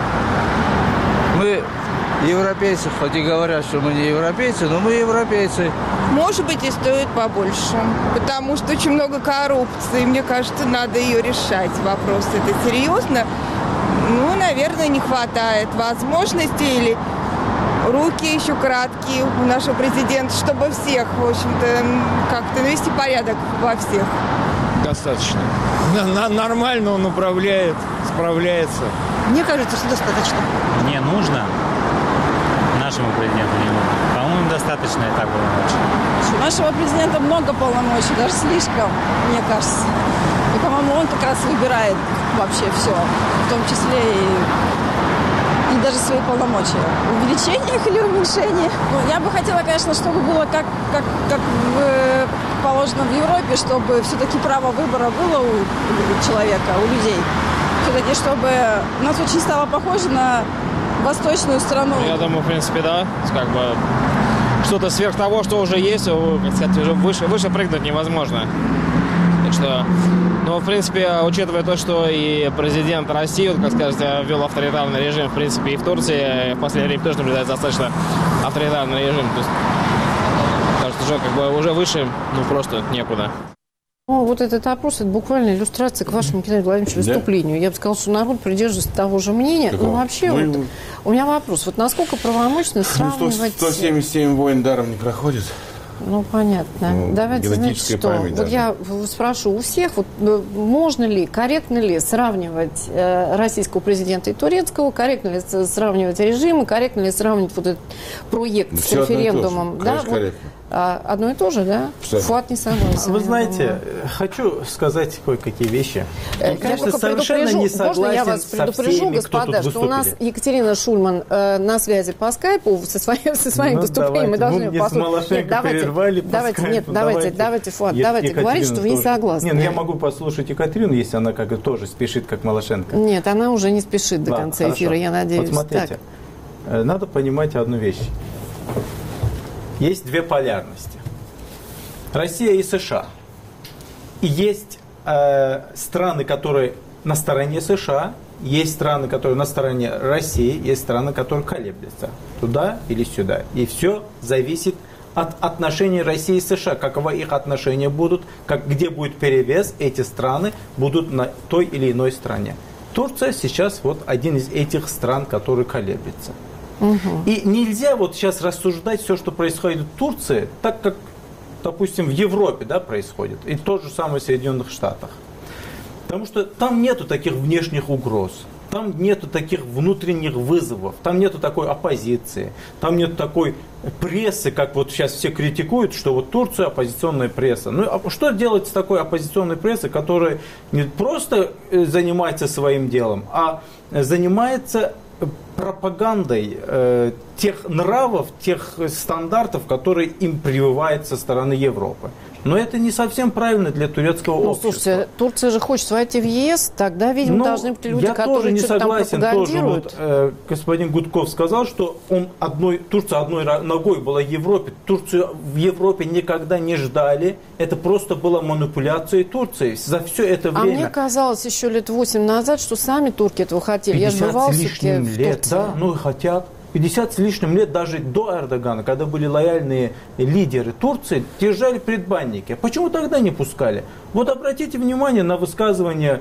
Мы европейцы, хоть и говорят, что мы не европейцы, но мы европейцы. Может быть, и стоит побольше, потому что очень много коррупции. Мне кажется, надо ее решать. Вопрос это серьезно. Ну, наверное, не хватает возможностей или руки еще краткие у нашего президента, чтобы всех, в общем-то, как-то навести порядок во всех. Достаточно. Нормально он управляет, справляется. Мне кажется, что достаточно. Не нужно. Нашему президенту не нужно. По-моему, достаточно и так полномочий. У нашего президента много полномочий, даже слишком, мне кажется. И, по-моему, он как раз выбирает вообще все, в том числе и даже свои полномочия. Увеличение их или уменьшение? Ну, я бы хотела, конечно, чтобы было как в положено в Европе, чтобы все-таки право выбора было у человека, у людей. Все-таки, чтобы у нас очень стало похоже на восточную страну. Я думаю, в принципе, да. Как бы что-то сверх того, что уже есть, как сказать, уже выше прыгнуть невозможно. Так что, ну, в принципе, учитывая то, что и президент России, вот, как скажете, ввел авторитарный режим, в принципе, и в Турции в последнее время тоже наблюдается достаточно авторитарный режим. То есть, кажется, уже как бы уже выше, ну, просто некуда. Ну, вот этот опрос, это буквально иллюстрация к вашему, Геннадию Владимировичу, выступлению. Я бы сказала, что народ придерживается того же мнения. Но вообще, вот, у меня вопрос. Вот насколько правомочно сравнивать... 177 войн даром не проходит. Ну, понятно. Ну, давайте, знаете что, вот даже. я спрошу у всех, вот можно ли, корректно ли сравнивать российского президента и турецкого, корректно ли сравнивать режимы, корректно ли сравнивать вот этот проект с референдумом? Да, вот, одно и то же, да? Фуат не согласен. Вы знаете, хочу сказать кое-какие вещи. Я, конечно, совершенно не согласен. Можно я вас предупрежу, господа, что у нас Екатерина Шульман на связи по скайпу со своим выступлением. Мы должны послушать. Давайте, Фуат, давайте говорить, что вы не согласны. Нет, я могу послушать Екатерину, если она как тоже спешит, как Малашенко. Нет, она уже не спешит до конца эфира, я надеюсь. Вот смотрите, надо понимать одну вещь. Есть две полярности. Россия и США. И есть страны, которые на стороне США, есть страны, которые на стороне России, есть страны, которые колеблются туда или сюда. И все зависит от отношений России и США. Каково их отношения будут, где будет перевес, эти страны будут на той или иной стране. Турция сейчас вот один из этих стран, который колеблется. И нельзя вот сейчас рассуждать все, что происходит в Турции, так как, допустим, в Европе, да, происходит. И то же самое в Соединенных Штатах. Потому что там нету таких внешних угроз. Там нету таких внутренних вызовов. Там нету такой оппозиции. Там нету такой прессы, как вот сейчас все критикуют, что вот Турция оппозиционная пресса. Ну, а что делать с такой оппозиционной прессой, которая не просто занимается своим делом, а занимается пропагандой тех нравов, тех стандартов, которые им прививают со стороны Европы. Но это не совсем правильно для турецкого общества. Слушайте, Турция же хочет войти в ЕС, тогда, видимо, должны быть люди, которые что-то там пропагандируют. Вот, господин Гудков сказал, что Турция одной ногой была в Европе. Турцию в Европе никогда не ждали. Это просто была манипуляция Турции за все это время. А мне казалось еще лет 8 назад, что сами турки этого хотели. Я же бывал все-таки в Турции. Да, ну и хотят. 50 с лишним лет даже до Эрдогана, когда были лояльные лидеры Турции, держали предбанники. А почему тогда не пускали? Вот обратите внимание на высказывания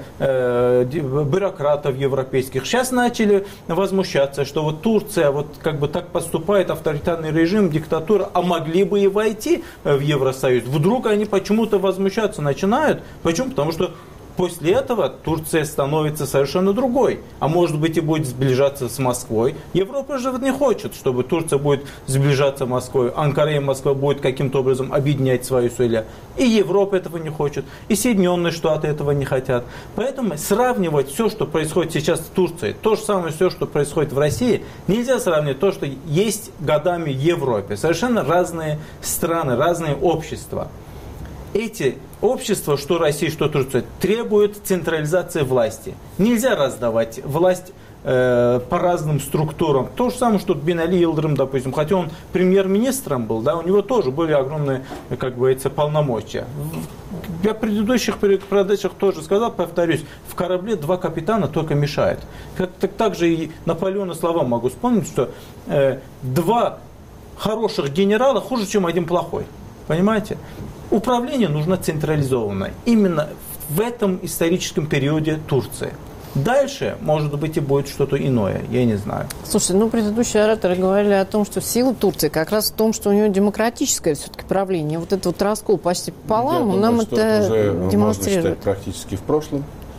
бюрократов европейских. Сейчас начали возмущаться, что вот Турция вот как бы так поступает, авторитарный режим, диктатура, а могли бы и войти в Евросоюз. Вдруг они почему-то возмущаться начинают. Почему? Потому что после этого Турция становится совершенно другой. А может быть и будет сближаться с Москвой. Европа же не хочет, чтобы Турция будет сближаться с Москвой. Анкара и Москва будет каким-то образом объединять свои усилия. И Европа этого не хочет. И Соединенные Штаты этого не хотят. Поэтому сравнивать все, что происходит сейчас в Турции, то же самое все, что происходит в России, нельзя сравнивать то, что есть годами в Европе. Совершенно разные страны, разные общества. Эти общества, что Россия, что Турция, требуют централизации власти. Нельзя раздавать власть по разным структурам. То же самое, что Бин Али Йылдырым, допустим, хотя он премьер-министром был, да, у него тоже были огромные, как говорится, полномочия. Я в предыдущих передачах тоже сказал, повторюсь, в корабле 2 капитана только мешают. Также и Наполеона слова могу вспомнить, что 2 хороших генерала хуже, чем 1 плохой. Понимаете? Управление нужно централизованное. Именно в этом историческом периоде Турции. Дальше, может быть, и будет что-то иное, я не знаю. Слушайте, предыдущие ораторы говорили о том, что сила Турции как раз в том, что у нее демократическое все-таки правление. Вот этот вот раскол почти пополам, нам это уже демонстрирует. Можно считать практически в прошлом.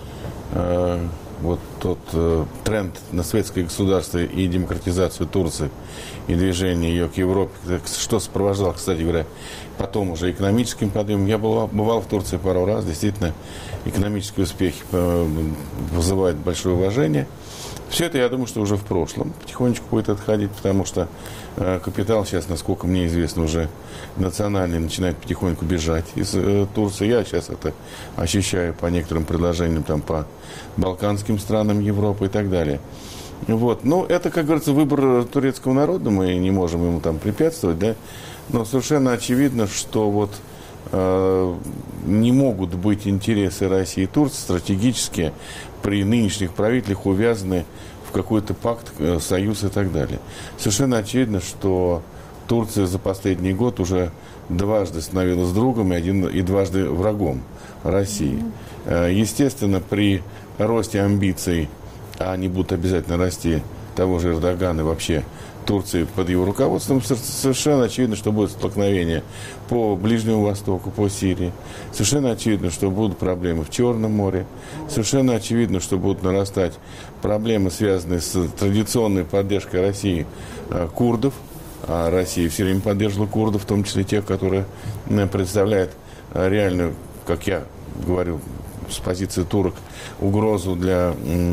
Вот тот тренд на светское государство и демократизацию Турции, и движение ее к Европе, что сопровождало, кстати говоря, потом уже экономическим подъемом. Я бывал в Турции пару раз, действительно, экономические успехи вызывают большое уважение. Все это, я думаю, что уже в прошлом потихонечку будет отходить, потому что капитал сейчас, насколько мне известно, уже национальный начинает потихоньку бежать из Турции. Я сейчас это ощущаю по некоторым предложениям там, по балканским странам Европы и так далее. Вот. Ну, это, как говорится, выбор турецкого народа, мы не можем ему там препятствовать, да? Но совершенно очевидно, что вот не могут быть интересы России и Турции стратегические при нынешних правителях увязаны в какой-то пакт, союз и так далее. Совершенно очевидно, что Турция за последний год уже дважды становилась другом и дважды врагом России. Естественно, при росте амбиций, а они будут обязательно расти, того же Эрдогана и вообще Турции под его руководством, совершенно очевидно, что будет столкновение по Ближнему Востоку, по Сирии. Совершенно очевидно, что будут проблемы в Черном море. Совершенно очевидно, что будут нарастать проблемы, связанные с традиционной поддержкой России курдов. А Россия все время поддерживала курдов, в том числе тех, которые представляют реальную, как я говорю, с позиции турок, угрозу для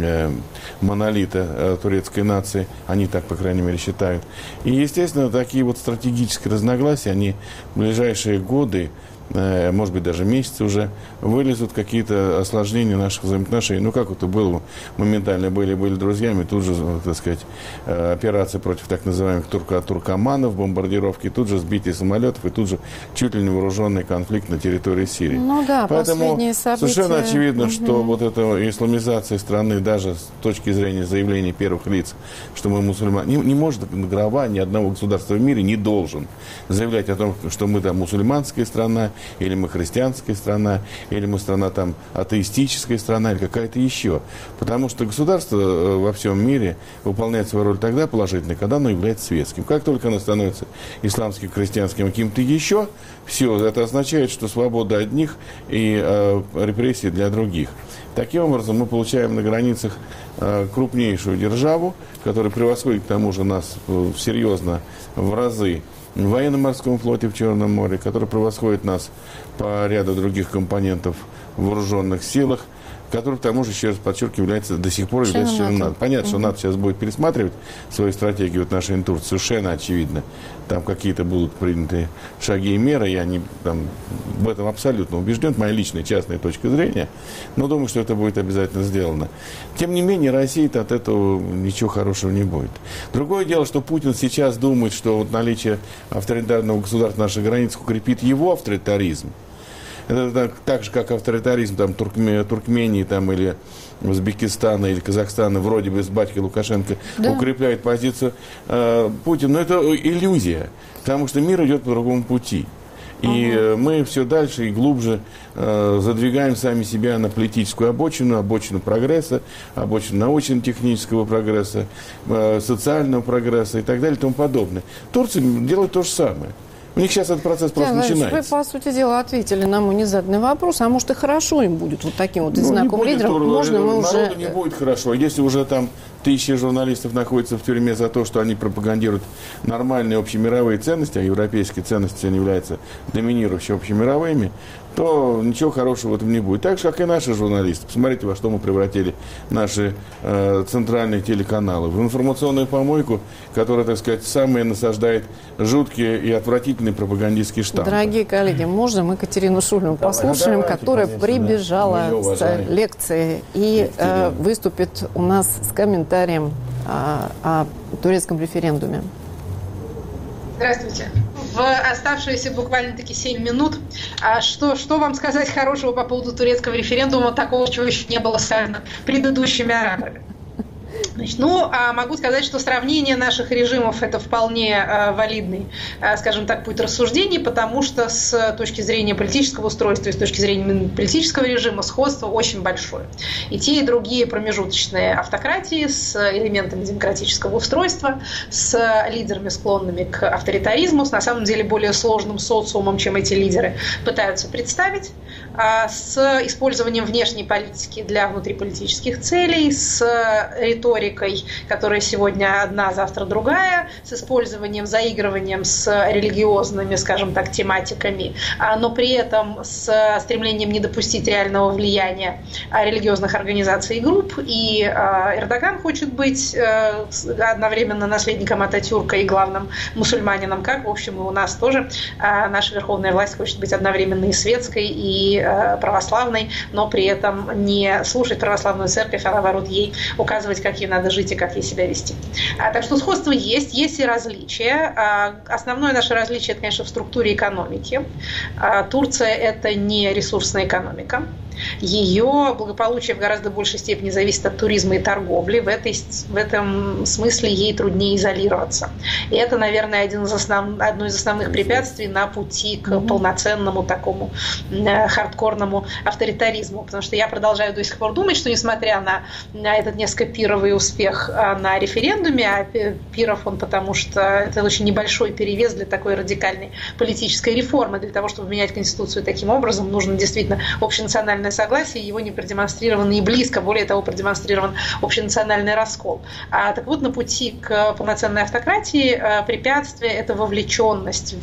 монолита турецкой нации. Они так, по крайней мере, считают. И, естественно, такие вот стратегические разногласия, они в ближайшие годы, может быть, даже месяцы уже, вылезут какие-то осложнения наших взаимоотношений. Ну, как это было, моментально были друзьями, тут же, так сказать, операция против так называемых туркоманов, бомбардировки, тут же сбитие самолетов, и тут же чуть ли не вооруженный конфликт на территории Сирии. Ну да, поэтому последние события... совершенно очевидно, что вот эта исламизация страны, даже с точки зрения заявлений первых лиц, что мы мусульмане, не может глава ни одного государства в мире не должен заявлять о том, что мы там мусульманская страна, или мы христианская страна, или мы страна там атеистическая страна, или какая-то еще. Потому что государство во всем мире выполняет свою роль тогда положительной, когда оно является светским. Как только оно становится исламским, христианским, каким-то еще, все, это означает, что свобода одних и репрессии для других. Таким образом, мы получаем на границах крупнейшую державу, которая превосходит к тому же нас серьезно в разы в военно-морском флоте в Черном море, который превосходит нас по ряду других компонентов в вооруженных силах, который, к тому же, еще раз подчеркиваю, является до сих пор является членом НАТО. Понятно, что НАТО сейчас будет пересматривать свою стратегию в отношении Турции, совершенно очевидно. Там какие-то будут приняты шаги и меры, я не, там, в этом абсолютно убежден, это моя личная, частная точка зрения, но думаю, что это будет обязательно сделано. Тем не менее, России-то от этого ничего хорошего не будет. Другое дело, что Путин сейчас думает, что вот наличие авторитарного государства на наших границах укрепит его авторитаризм. Это так же, как авторитаризм там, Туркмении там, или Узбекистана или Казахстана, вроде бы с батькой Лукашенко, укрепляет позицию Путина. Но это иллюзия, потому что мир идет по другому пути. И мы все дальше и глубже задвигаем сами себя на политическую обочину прогресса, обочину научно-технического прогресса, социального прогресса и так далее и тому подобное. Турция делает то же самое. У них сейчас этот процесс просто начинается. Вы, по сути дела, ответили на мой незаданный вопрос, а может и хорошо им будет вот таким вот одинаковым лидером. Можно мы уже... не будет хорошо. Если уже там тысячи журналистов находятся в тюрьме за то, что они пропагандируют нормальные общемировые ценности, а европейские ценности они являются доминирующими общемировыми, то ничего хорошего в этом не будет. Так же, как и наши журналисты. Посмотрите, во что мы превратили наши центральные телеканалы. В информационную помойку, которая, так сказать, самые насаждает жуткие и отвратительные пропагандистские штампы. Дорогие коллеги, можно мы Катерину Шульман послушаем, которая прибежала с лекции и выступит у нас с комментарием о турецком референдуме. Здравствуйте. В оставшиеся буквально-таки 7 минут, что вам сказать хорошего по поводу турецкого референдума, такого, чего еще не было сказано предыдущими ораторами? Значит, могу сказать, что сравнение наших режимов – это вполне валидный, скажем так, путь рассуждений, потому что с точки зрения политического устройства и с точки зрения политического режима сходство очень большое. И те, и другие промежуточные автократии с элементами демократического устройства, с лидерами, склонными к авторитаризму, с на самом деле более сложным социумом, чем эти лидеры пытаются представить. с использованием внешней политики для внутриполитических целей, с риторикой, которая сегодня одна, завтра другая, с использованием, заигрываем с религиозными, скажем так, тематиками, но при этом с стремлением не допустить реального влияния религиозных организаций и групп. И Эрдоган хочет быть одновременно наследником Ататюрка и главным мусульманином, как, в общем, и у нас тоже наша верховная власть хочет быть одновременно и светской, и православной, но при этом не слушать православную церковь, а наоборот ей указывать, как ей надо жить и как ей себя вести. Так что сходство есть и различия. Основное наше различие, это, конечно, в структуре экономики. Турция – это не ресурсная экономика. Ее благополучие в гораздо большей степени зависит от туризма и торговли. В этом смысле ей труднее изолироваться. И это, наверное, одно из основных препятствий на пути к полноценному такому хардкорному авторитаризму. Потому что я продолжаю до сих пор думать, что несмотря на этот несколько пировый успех на референдуме, а пиров он потому что это очень небольшой перевес для такой радикальной политической реформы. Для того, чтобы менять Конституцию таким образом, нужно действительно общенациональное согласие, его не продемонстрировано и близко, более того, продемонстрирован общенациональный раскол. Так вот, на пути к полноценной автократии препятствие – это вовлеченность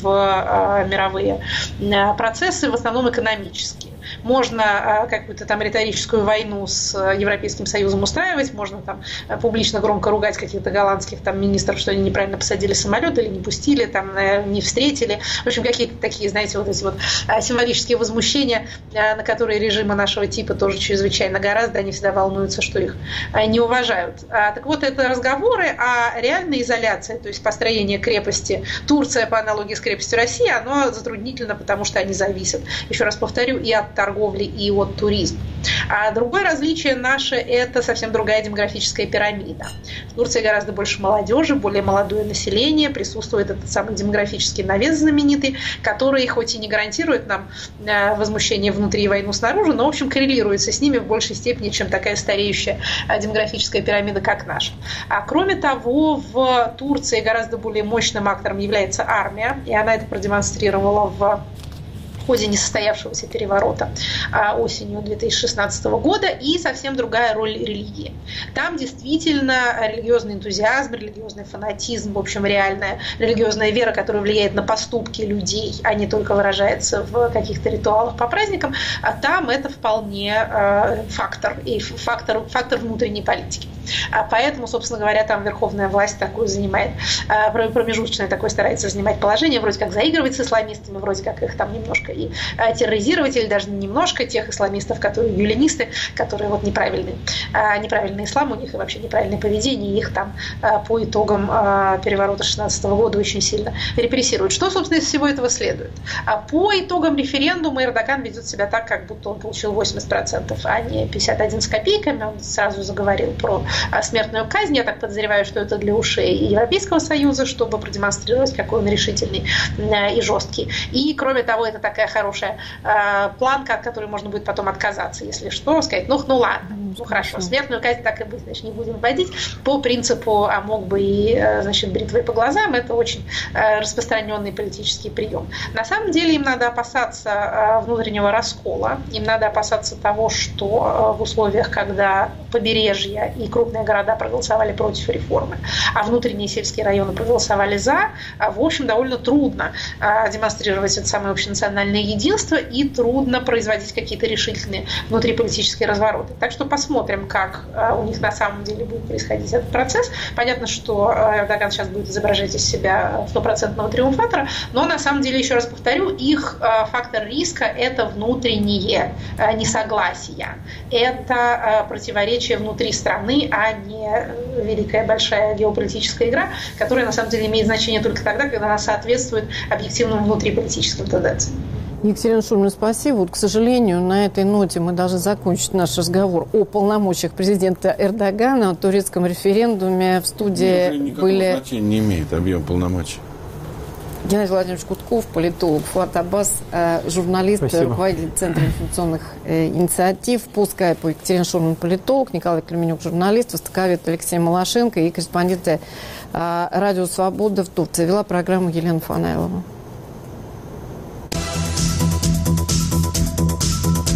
в мировые процессы, в основном экономические. Можно какую-то там риторическую войну с Европейским Союзом устраивать, можно там публично громко ругать каких-то голландских там министров, что они неправильно посадили самолет или не пустили, там, не встретили. В общем, какие-то такие, знаете, вот эти вот символические возмущения, на которые режимы нашего типа тоже чрезвычайно гораздо, они всегда волнуются, что их не уважают. Так вот, это разговоры о реальной изоляции, то есть построение крепости Турция по аналогии с крепостью России, оно затруднительно, потому что они зависят, еще раз повторю, и от торговли, и от туризма. А другое различие наше – это совсем другая демографическая пирамида. В Турции гораздо больше молодежи, более молодое население, присутствует этот самый демографический навес знаменитый, который хоть и не гарантирует нам возмущение внутри и войну снаружи, но, в общем, коррелируется с ними в большей степени, чем такая стареющая демографическая пирамида, как наша. Кроме того, в Турции гораздо более мощным актором является армия, и она это продемонстрировала в ходе несостоявшегося переворота осенью 2016 года, и совсем другая роль религии. Там действительно религиозный энтузиазм, религиозный фанатизм, в общем, реальная религиозная вера, которая влияет на поступки людей, а не только выражается в каких-то ритуалах по праздникам, а там это вполне фактор внутренней политики. Поэтому, собственно говоря, там верховная власть такую занимает, промежуточное такое старается занимать положение, вроде как заигрывать с исламистами, вроде как их там немножко и терроризировать, или даже немножко тех исламистов, которые гюленисты, которые вот неправильный ислам у них и вообще неправильное поведение, и их там по итогам переворота 2016 года очень сильно репрессируют. Что, собственно, из всего этого следует? По итогам референдума Эрдоган ведет себя так, как будто он получил 80%, а не 51 с копейками. Он сразу заговорил про смертную казнь. Я так подозреваю, что это для ушей Европейского Союза, чтобы продемонстрировать, какой он решительный и жесткий. И, кроме того, это такая хорошая планка, от которой можно будет потом отказаться, если что, сказать, ну ладно, ну хорошо, смертную казнь так и быть, значит, не будем вводить по принципу, а мог бы и, значит, бритвой по глазам. Это очень распространенный политический прием. На самом деле им надо опасаться внутреннего раскола, им надо опасаться того, что в условиях, когда побережье и крупные города проголосовали против реформы, а внутренние сельские районы проголосовали за, в общем, довольно трудно демонстрировать это самое общенациональное единство и трудно производить какие-то решительные внутриполитические развороты. Так что посмотрим, как у них на самом деле будет происходить этот процесс. Понятно, что Эрдоган сейчас будет изображать из себя стопроцентного триумфатора, но на самом деле, еще раз повторю, их фактор риска – это внутренние несогласия. Это противоречие внутри страны, а не великая большая геополитическая игра, которая на самом деле имеет значение только тогда, когда она соответствует объективным внутриполитическим тенденциям. Екатерина Шульман, спасибо. Вот, к сожалению, на этой ноте мы должны закончить наш разговор о полномочиях президента Эрдогана, о турецком референдуме. В студии были... значения не имеет объем полномочий. Геннадий Владимирович Кутков, политолог, Фуат Аббас, журналист, руководитель Центра информационных инициатив. По скайпу Екатерина Шульман, политолог, Николай Клеменюк, журналист, востоковед Алексей Малашенко и корреспондент Радио Свобода в Турции. Вела программу Елена Фанайлова.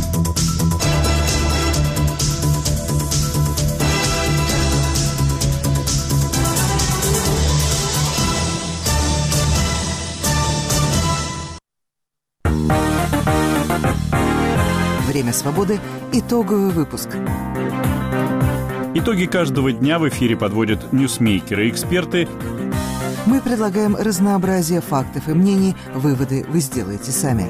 «Время свободы». Итоговый выпуск. Итоги каждого дня в эфире подводят ньюсмейкеры и эксперты. Мы предлагаем разнообразие фактов и мнений. Выводы вы сделаете сами.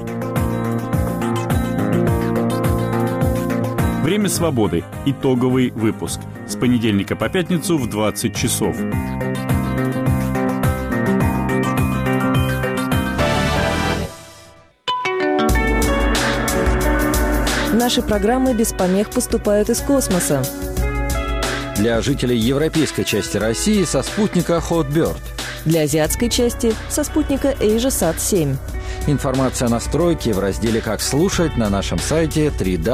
«Время свободы». Итоговый выпуск. С понедельника по пятницу в 20 часов. Наши программы без помех поступают из космоса. Для жителей европейской части России со спутника Hotbird. Для азиатской части со спутника AsiaSat-7. Информация о настройке в разделе «Как слушать» на нашем сайте 3W